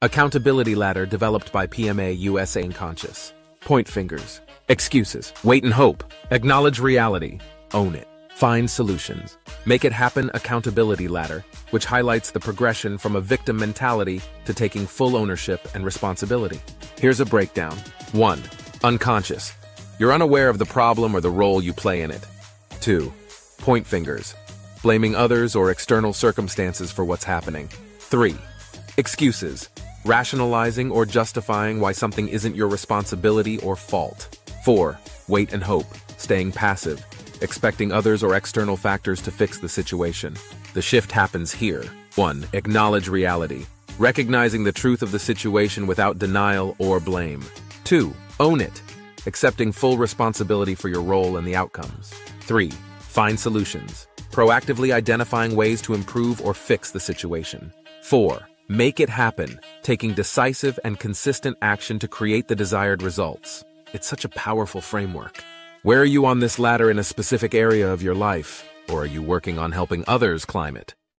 Accountability ladder developed by PMA USA Unconscious. Point fingers. Excuses. Wait and hope. Acknowledge reality. Own it. Find solutions. Make it happen accountability ladder, which highlights the progression from a victim mentality to taking full ownership and responsibility. Here's a breakdown. 1. Unconscious. You're unaware of the problem or the role you play in it. 2. Point fingers. Blaming others or external circumstances for what's happening. 3. Excuses. Rationalizing or justifying why something isn't your responsibility or fault. 4. Wait and hope. Staying passive. Expecting others or external factors to fix the situation. The shift happens here. 1. Acknowledge reality. Recognizing the truth of the situation without denial or blame. 2. Own it. Accepting full responsibility for your role and the outcomes. 3. Find solutions. Proactively identifying ways to improve or fix the situation. 4. Make it happen. Taking decisive and consistent action to create the desired results. It's such a powerful framework. Where are you on this ladder in a specific area of your life? Or are you working on helping others climb it?